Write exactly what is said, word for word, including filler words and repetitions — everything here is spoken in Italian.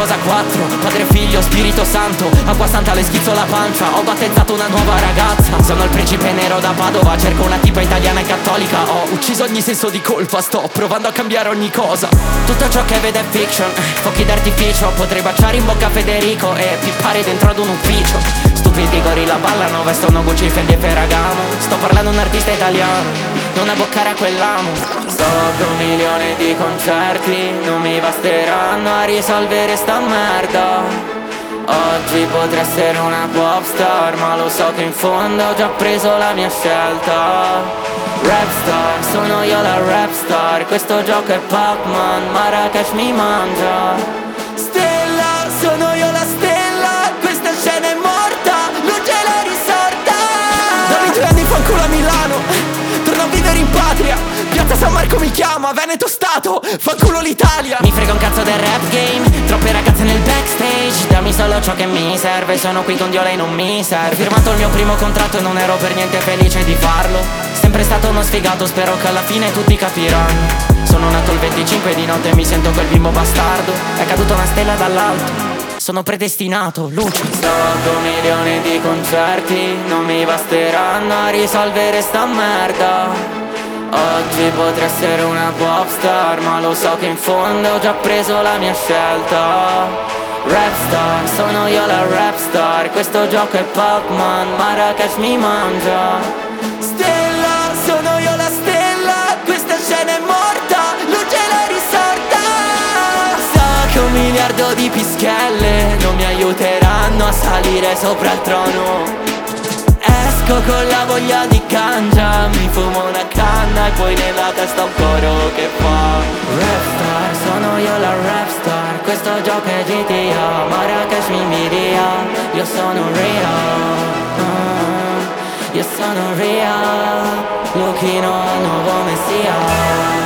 cosa quattro, Padre, Figlio, Spirito Santo, acqua santa le schizzo la pancia. Ho battezzato una nuova ragazza, sono il principe nero da Padova, cerco una tipa italiana e cattolica. Ho ucciso ogni senso di colpa, sto provando a cambiare ogni cosa. Tutto ciò che vede è fiction, fuochi d'artificio. Potrei baciare in bocca Federico e pippare dentro ad un ufficio. Stupidi gorilla ballano, vestono Gucci, Fendi e Ferragamo. Sto parlando un artista italiano, non abboccare a quell'amo. Sto per un milione di concerti, non mi basteranno a risolvere sta merda. Oggi potrei essere una popstar, ma lo so che in fondo ho già preso la mia scelta. Rapstar, sono io la rapstar, questo gioco è Pac-Man, Marrakesh mi mangia. Stella, sono io la stella, questa scena è morta, non ce l'ho risorta. Dammi due anni fanculo a Milano, torno a vivere in patria, Piazza San Marco mi chiama, Veneto Stato, fanculo l'Italia. Mi frega un cazzo del rap game, troppe ragazze nel backstage. Dammi solo ciò che mi serve, sono qui con Dio, lei non mi serve. Ho firmato il mio primo contratto e non ero per niente felice di farlo. Sempre stato uno sfigato, spero che alla fine tutti capiranno. Sono nato il venticinque di notte e mi sento quel bimbo bastardo. È caduta una stella dall'alto, sono predestinato, luce. Sto con milioni di concerti, non mi basteranno a risolvere sta merda. Oggi potrei essere una popstar, ma lo so che in fondo ho già preso la mia scelta. Rapstar, sono io la rapstar, questo gioco è Pac-Man, Marrakesh mi mangia. Stella, sono io la stella, questa scena è morta, non ce l'ho risorta. So che un miliardo di pischelle non mi aiuteranno a salire sopra il trono. Esco con la voglia di cangia, mi fumo una canna e poi nella testa un coro che fa Rapstar, sono io la rapstar, questo gioco è G T A, Marrakesh mi invidia, io sono real, uh, io sono real, Luchino nuovo messia.